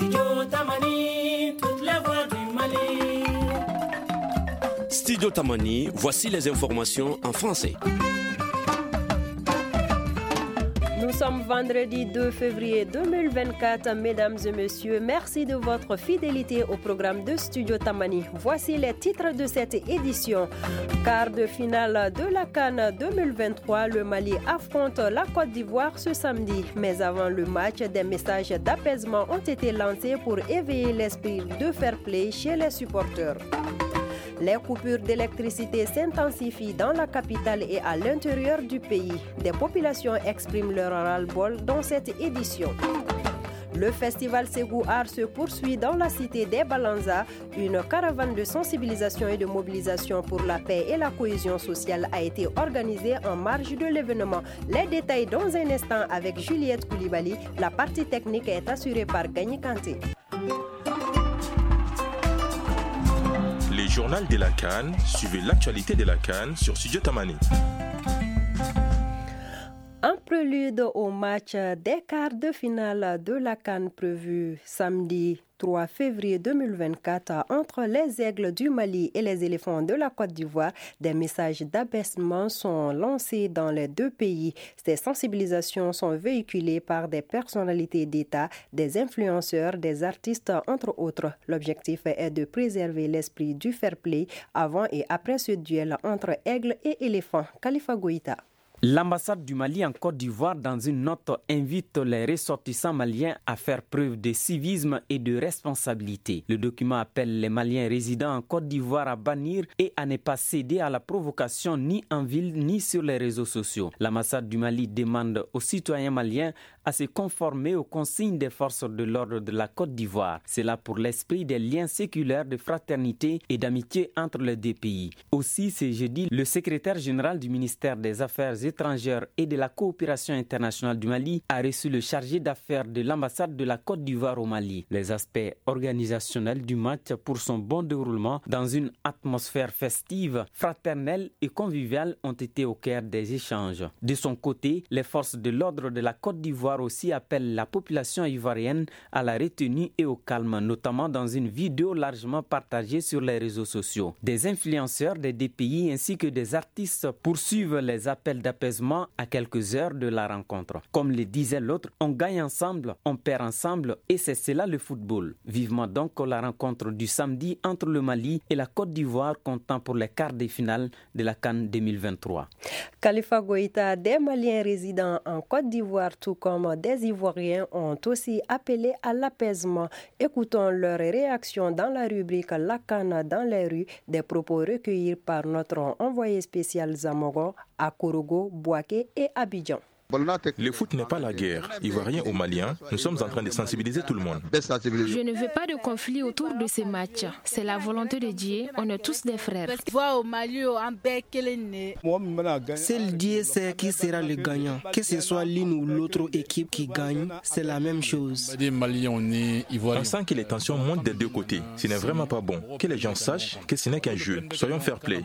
Studio Tamani, toutes les voix du Mali. Studio Tamani, voici les informations en français. Nous sommes vendredi 2 février 2024. Mesdames et messieurs, merci de votre fidélité au programme de Studio Tamani. Voici les titres de cette édition. Quart de finale de la CAN 2023, le Mali affronte la Côte d'Ivoire ce samedi. Mais avant le match, des messages d'apaisement ont été lancés pour éveiller l'esprit de fair play chez les supporters. Les coupures d'électricité s'intensifient dans la capitale et à l'intérieur du pays. Des populations expriment leur ras-le-bol dans cette édition. Le festival Ségou Art se poursuit dans la cité des Balanza. Une caravane de sensibilisation et de mobilisation pour la paix et la cohésion sociale a été organisée en marge de l'événement. Les détails dans un instant avec Juliette Koulibaly. La partie technique est assurée par Gagny Kanté. Les journaux de la CAN, suivez l'actualité de la CAN sur Studio Tamani. En prélude au match des quarts de finale de la CAN prévu samedi 3 février 2024 entre les Aigles du Mali et les Éléphants de la Côte d'Ivoire, des messages d'abaissement sont lancés dans les deux pays. Ces sensibilisations sont véhiculées par des personnalités d'État, des influenceurs, des artistes, entre autres. L'objectif est de préserver l'esprit du fair play avant et après ce duel entre Aigles et Éléphants. Khalifa Goïta. L'ambassade du Mali en Côte d'Ivoire, dans une note, invite les ressortissants maliens à faire preuve de civisme et de responsabilité. Le document appelle les Maliens résidant en Côte d'Ivoire à bannir et à ne pas céder à la provocation ni en ville ni sur les réseaux sociaux. L'ambassade du Mali demande aux citoyens maliens à se conformer aux consignes des forces de l'ordre de la Côte d'Ivoire. C'est là pour l'esprit des liens séculaires de fraternité et d'amitié entre les deux pays. Aussi, ce jeudi, le secrétaire général du ministère des Affaires étrangères et de la coopération internationale du Mali a reçu le chargé d'affaires de l'ambassade de la Côte d'Ivoire au Mali. Les aspects organisationnels du match pour son bon déroulement dans une atmosphère festive, fraternelle et conviviale ont été au cœur des échanges. De son côté, les forces de l'ordre de la Côte d'Ivoire aussi appellent la population ivoirienne à la retenue et au calme, notamment dans une vidéo largement partagée sur les réseaux sociaux. Des influenceurs des deux pays ainsi que des artistes poursuivent les appels d'apaisement à quelques heures de la rencontre. Comme le disait l'autre, on gagne ensemble, on perd ensemble et c'est cela le football. Vivement donc la rencontre du samedi entre le Mali et la Côte d'Ivoire comptant pour les quarts de finale de la CAN 2023. Khalifa Goïta, des Maliens résidant en Côte d'Ivoire tout comme des Ivoiriens ont aussi appelé à l'apaisement. Écoutons leurs réactions dans la rubrique La CAN dans les rues, des propos recueillis par notre envoyé spécial Zamogo à Korogo, Bouaké et Abidjan. Le foot n'est pas la guerre. Ivoiriens ou Maliens, nous sommes en train de sensibiliser tout le monde. Je ne veux pas de conflit autour de ces matchs. C'est la volonté de Dieu. On est tous des frères. Seul Dieu sait qui sera le gagnant. Que ce soit l'une ou l'autre équipe qui gagne, c'est la même chose. On sent que les tensions montent des deux côtés. Ce n'est vraiment pas bon. Que les gens sachent que ce n'est qu'un jeu. Soyons fair play.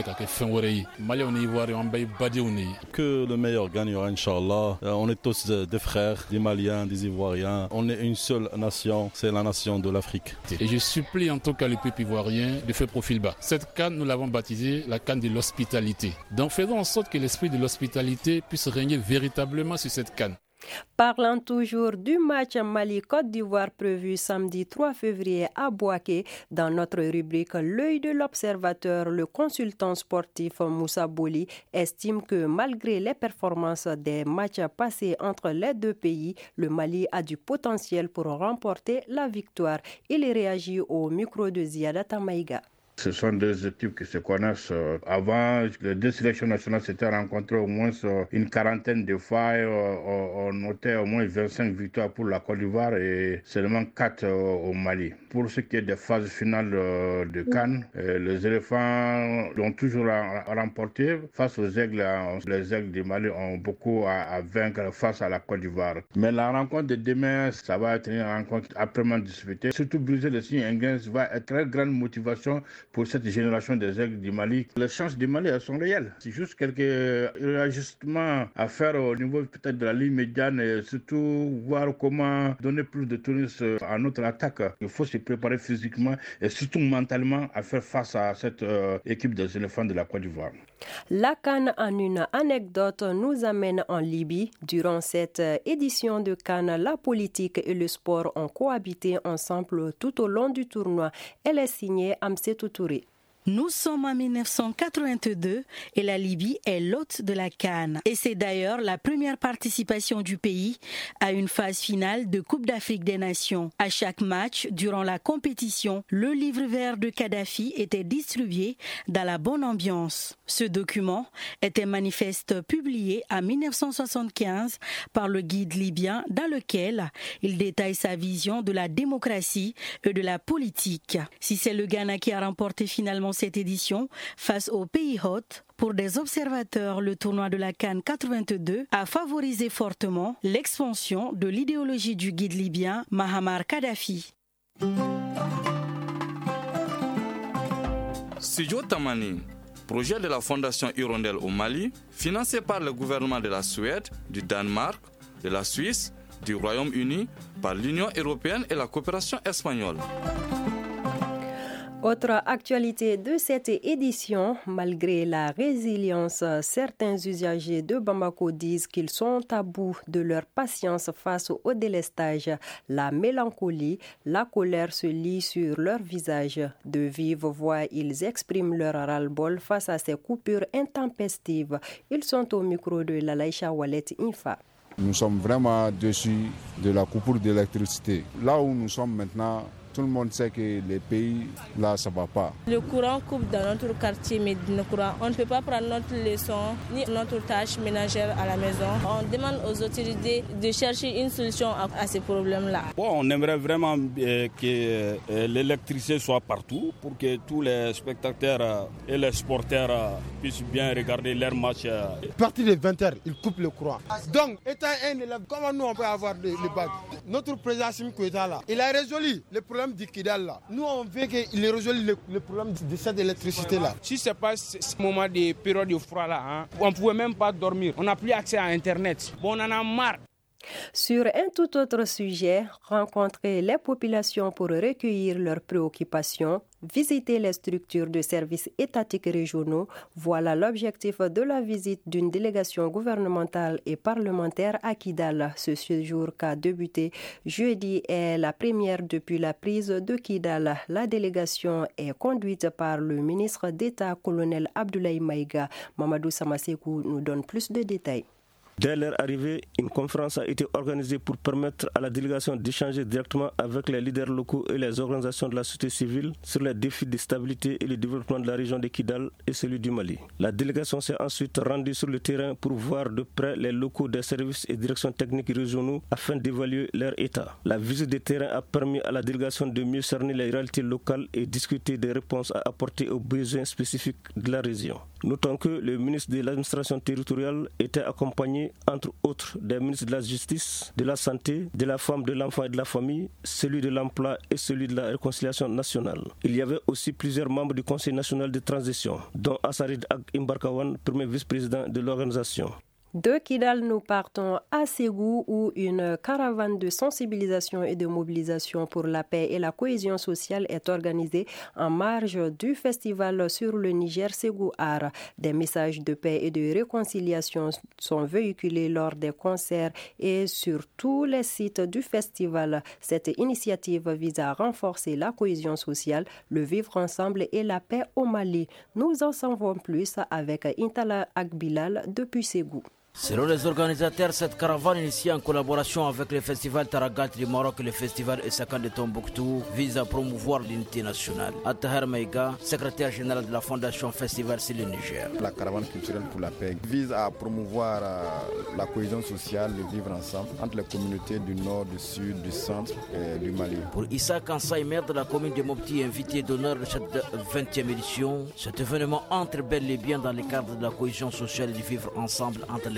Que le meilleur gagnera, Inch'Allah. On est tous des frères, des Maliens, des Ivoiriens. On est une seule nation, c'est la nation de l'Afrique. Et je supplie en tout cas le peuple ivoirien de faire profil bas. Cette CAN, nous l'avons baptisée la CAN de l'hospitalité. Donc faisons en sorte que l'esprit de l'hospitalité puisse régner véritablement sur cette CAN. Parlant toujours du match Mali-Côte d'Ivoire prévu samedi 3 février à Bouaké, dans notre rubrique L'œil de l'observateur, le consultant sportif Moussa Bouli estime que malgré les performances des matchs passés entre les deux pays, le Mali a du potentiel pour remporter la victoire. Il réagit au micro de Ziadata Maïga. Ce sont deux équipes qui se connaissent. Avant, les deux sélections nationales s'étaient rencontrées au moins une quarantaine de fois. On notait au moins 25 victoires pour la Côte d'Ivoire et seulement 4 au Mali. Pour ce qui est des phases finales de CAN, les éléphants l'ont toujours remporté face aux aigles. Les aigles du Mali ont beaucoup à vaincre face à la Côte d'Ivoire. Mais la rencontre de demain, ça va être une rencontre âprement disputée. Surtout briser le signe inglais va être très grande motivation pour cette génération des aigles du Mali. Les chances du Mali, elles sont réelles. C'est juste quelques réajustements à faire au niveau peut-être de la ligne médiane et surtout voir comment donner plus de tonus à notre attaque. Il faut se préparer physiquement et surtout mentalement à faire face à cette équipe des éléphants de la Côte d'Ivoire. La CAN en une anecdote nous amène en Libye. Durant cette édition de CAN, la politique et le sport ont cohabité ensemble tout au long du tournoi. Elle est signée Amsetou Touré. Nous sommes en 1982 et la Libye est l'hôte de la CAN. Et c'est d'ailleurs la première participation du pays à une phase finale de Coupe d'Afrique des Nations. À chaque match, durant la compétition, le livre vert de Kadhafi était distribué dans la bonne ambiance. Ce document était manifeste publié en 1975 par le guide libyen dans lequel il détaille sa vision de la démocratie et de la politique. Si c'est le Ghana qui a remporté finalement cette édition face au pays hôte, pour des observateurs, le tournoi de la CAN 82 a favorisé fortement l'expansion de l'idéologie du guide libyen Muammar Kadhafi. Studio Tamani, projet de la Fondation Hirondelle au Mali, financé par le gouvernement de la Suède, du Danemark, de la Suisse, du Royaume-Uni, par l'Union européenne et la coopération espagnole. Autre actualité de cette édition, malgré la résilience, certains usagers de Bamako disent qu'ils sont à bout de leur patience face au délestage. La mélancolie, la colère se lit sur leur visage. De vive voix, ils expriment leur ras-le-bol face à ces coupures intempestives. Ils sont au micro de Lalaïcha Wallet Infa. Nous sommes vraiment déçus de la coupure d'électricité. Là où nous sommes maintenant, tout le monde sait que les pays, là, ça ne va pas. Le courant coupe dans notre quartier Médine Courant. On ne peut pas prendre notre leçon ni notre tâche ménagère à la maison. On demande aux autorités de chercher une solution à ces problèmes-là. Bon, on aimerait vraiment que l'électricité soit partout pour que tous les spectateurs et les supporters puissent bien regarder leurs matchs. À partir de 20h, ils coupent le courant. Donc, étant un élève, comment nous on peut avoir les bagues? Notre président Assimi Goïta là, il a résolu le problème du Kidal là. Nous on veut qu'il résolve le problème de cette électricité là. Si c'est pas ce moment de période de froid là, on pouvait même pas dormir. On n'a plus accès à Internet. Bon, on en a marre. Sur un tout autre sujet, rencontrer les populations pour recueillir leurs préoccupations, visiter les structures de services étatiques régionaux, voilà l'objectif de la visite d'une délégation gouvernementale et parlementaire à Kidal. Ce séjour qui a débuté jeudi est la première depuis la prise de Kidal. La délégation est conduite par le ministre d'État, colonel Abdoulaye Maïga. Mamadou Samasekou nous donne plus de détails. Dès leur arrivée, une conférence a été organisée pour permettre à la délégation d'échanger directement avec les leaders locaux et les organisations de la société civile sur les défis de stabilité et le développement de la région de Kidal et celui du Mali. La délégation s'est ensuite rendue sur le terrain pour voir de près les locaux des services et directions techniques régionaux afin d'évaluer leur état. La visite de terrain a permis à la délégation de mieux cerner les réalités locales et discuter des réponses à apporter aux besoins spécifiques de la région. Notons que le ministre de l'administration territoriale était accompagné entre autres des ministres de la Justice, de la Santé, de la Femme, de l'Enfant et de la Famille, celui de l'Emploi et celui de la Réconciliation nationale. Il y avait aussi plusieurs membres du Conseil national de transition, dont Assarid Ag Imbarkawan, premier vice-président de l'organisation. De Kidal, nous partons à Ségou où une caravane de sensibilisation et de mobilisation pour la paix et la cohésion sociale est organisée en marge du festival sur le Niger Ségou Art. Des messages de paix et de réconciliation sont véhiculés lors des concerts et sur tous les sites du festival. Cette initiative vise à renforcer la cohésion sociale, le vivre ensemble et la paix au Mali. Nous en savons plus avec Intala Agbilal depuis Ségou. Selon les organisateurs, cette caravane initiée en collaboration avec le festival Taragat du Maroc et le festival Essakan de Tombouctou vise à promouvoir l'unité nationale. Attaher Maïga, secrétaire général de la Fondation Festival C'est le Niger. La caravane culturelle pour la paix vise à promouvoir la cohésion sociale, le vivre ensemble entre les communautés du nord, du sud, du centre et du Mali. Pour Issa Kansai, maire de la commune de Mopti, invité d'honneur de cette 20e édition, cet événement entre bel et bien dans le cadre de la cohésion sociale et du vivre ensemble entre les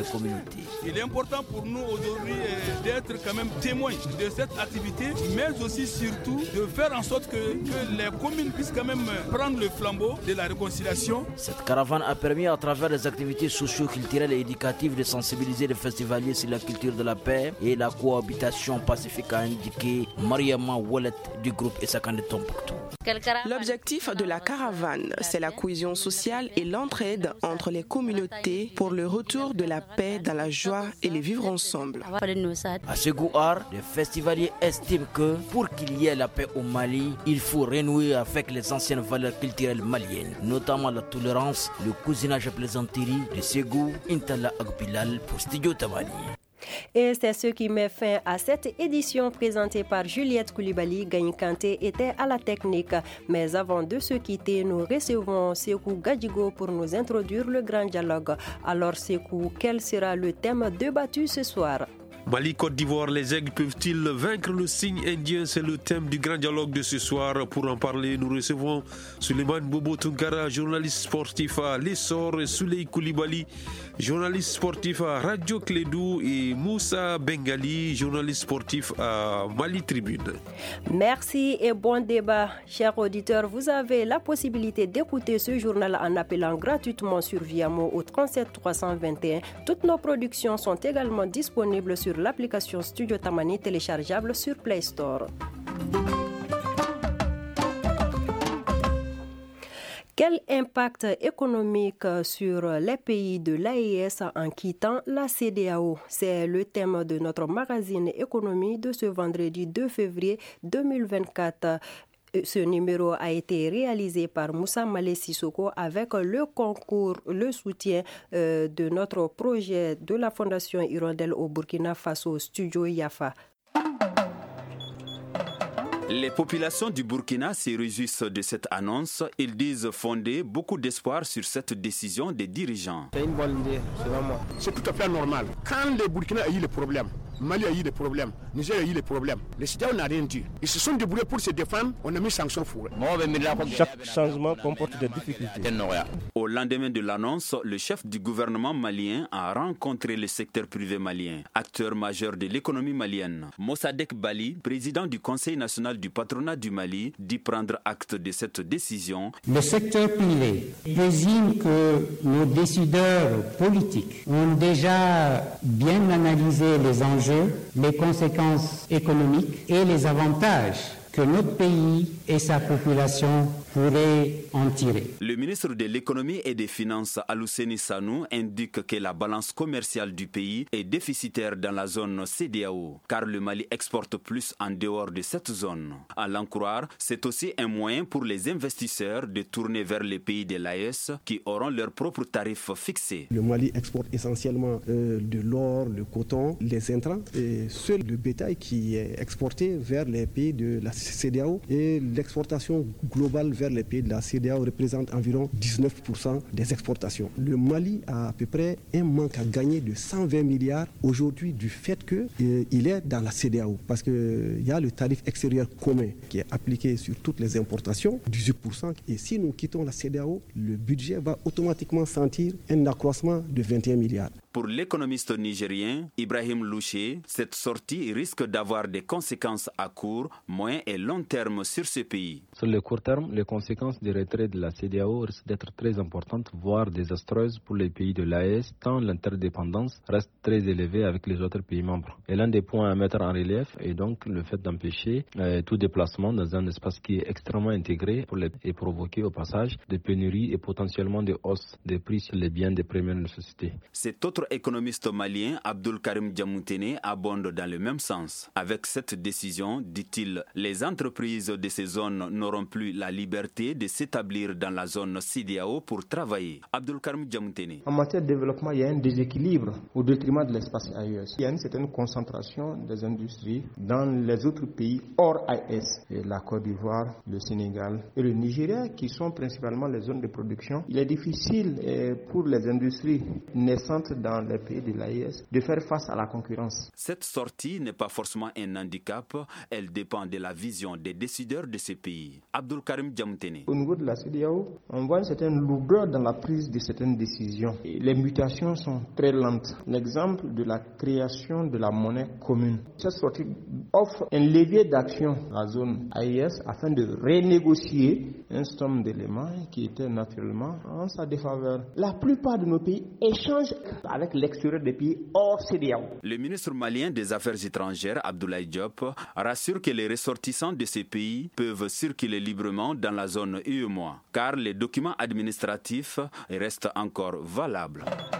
communautés. Il est important pour nous aujourd'hui d'être quand même témoins de cette activité, mais aussi surtout de faire en sorte que les communes puissent quand même prendre le flambeau de la réconciliation. Cette caravane a permis à travers les activités socio-culturelles et éducatives de sensibiliser les festivaliers sur la culture de la paix et la cohabitation pacifique, a indiqué Mariama Wallet du groupe Esakan de Tombouctou. L'objectif de la caravane, c'est la cohésion sociale et l'entraide entre les communautés pour le retour de la paix dans la joie et le vivre ensemble. À Ségouar, les festivaliers estiment que pour qu'il y ait la paix au Mali, il faut renouer avec les anciennes valeurs culturelles maliennes, notamment la tolérance, le cousinage à plaisanterie, le Ségou, Intala Agbilal pour Studio Tamani. Et c'est ce qui met fin à cette édition présentée par Juliette Koulibaly. Gagné Kanté était à la technique. Mais avant de se quitter, nous recevons Sekou Gadjigo pour nous introduire le grand dialogue. Alors Sekou, quel sera le thème débattu ce soir? Mali, Côte d'Ivoire, les aigles peuvent-ils vaincre le cygne indien? C'est le thème du grand dialogue de ce soir. Pour en parler, nous recevons Suleiman Bobo Tunkara, journaliste sportif à l'Essor, et Souley Koulibaly, journaliste sportif à Radio Clédou, et Moussa Bengali, journaliste sportif à Mali Tribune. Merci et bon débat. Chers auditeurs, vous avez la possibilité d'écouter ce journal en appelant gratuitement sur Viamo au 37 321. Toutes nos productions sont également disponibles sur l'application Studio Tamani téléchargeable sur Play Store. Quel impact économique sur les pays de l'AES en quittant la CEDEAO? C'est le thème de notre magazine Économie de ce vendredi 2 février 2024. Ce numéro a été réalisé par Moussa Malé Sissoko avec le soutien de notre projet de la Fondation Hirondelle au Burkina Faso, Studio Yafa. Les populations du Burkina se réjouissent de cette annonce. Ils disent fonder beaucoup d'espoir sur cette décision des dirigeants. C'est une bonne idée, selon moi. C'est tout à fait normal. Quand le Burkina a eu le problème, Mali a eu des problèmes, Niger a eu des problèmes. Les CEDEAO n'a rien dit. Ils se sont débrouillés pour se défendre, on a mis sanctions pour eux. Chaque changement comporte des difficultés. Au lendemain de l'annonce, le chef du gouvernement malien a rencontré le secteur privé malien, acteur majeur de l'économie malienne. Mossadegh Bali, président du Conseil national du patronat du Mali, dit prendre acte de cette décision. Le secteur privé désigne que nos décideurs politiques ont déjà bien analysé les enjeux, les conséquences économiques et les avantages que notre pays et sa population pourraient en tirer. Le ministre de l'économie et des finances, Alouseni Sanou, indique que la balance commerciale du pays est déficitaire dans la zone CEDEAO, car le Mali exporte plus en dehors de cette zone. À l'en croire, c'est aussi un moyen pour les investisseurs de tourner vers les pays de l'AES qui auront leurs propres tarifs fixés. Le Mali exporte essentiellement de l'or, le coton, les intrants, et seul le bétail qui est exporté vers les pays de la CEDEAO, et l'exportation globale vers les pays de la CEDEAO représente environ 19% des exportations. Le Mali a à peu près un manque à gagner de 120 milliards aujourd'hui du fait qu'il est dans la CEDEAO, parce qu'il y a le tarif extérieur commun qui est appliqué sur toutes les importations, 18%, et si nous quittons la CEDEAO, le budget va automatiquement sentir un accroissement de 21 milliards. Pour l'économiste nigérien Ibrahim Louché, cette sortie risque d'avoir des conséquences à court, moyen et long terme sur ce pays. Sur le court terme, les conséquences du retrait de la CEDEAO risquent d'être très importantes, voire désastreuses pour les pays de l'AES, tant l'interdépendance reste très élevée avec les autres pays membres. Et l'un des points à mettre en relief est donc le fait d'empêcher tout déplacement dans un espace qui est extrêmement intégré et provoquer au passage des pénuries et potentiellement des hausses des prix sur les biens des premières nécessités. Cet autre économiste malien, Abdul Karim Djamoutene, abonde dans le même sens. Avec cette décision, dit-il, les entreprises de ces zones n'auront plus la liberté de s'établir dans la zone CEDEAO pour travailler. Abdul Karim Djamoutene. En matière de développement, il y a un déséquilibre au détriment de l'espace AES. Il y a une certaine concentration des industries dans les autres pays hors AES, la Côte d'Ivoire, le Sénégal et le Nigeria, qui sont principalement les zones de production. Il est difficile pour les industries naissantes dans dans les pays de l'AES de faire face à la concurrence. Cette sortie n'est pas forcément un handicap, elle dépend de la vision des décideurs de ces pays. Abdul Karim Djamtene. Au niveau de la CEDEAO, on voit une certaine lourdeur dans la prise de certaines décisions. Et les mutations sont très lentes. L'exemple de la création de la monnaie commune. Cette sortie offre un levier d'action à la zone AES afin de renégocier un certain nombre d'éléments qui étaient naturellement en sa défaveur. La plupart de nos pays échangent avec l'extérieur des pays hors CEDEAO. Le ministre malien des Affaires étrangères, Abdoulaye Diop, rassure que les ressortissants de ces pays peuvent circuler librement dans la zone UEMOA, car les documents administratifs restent encore valables.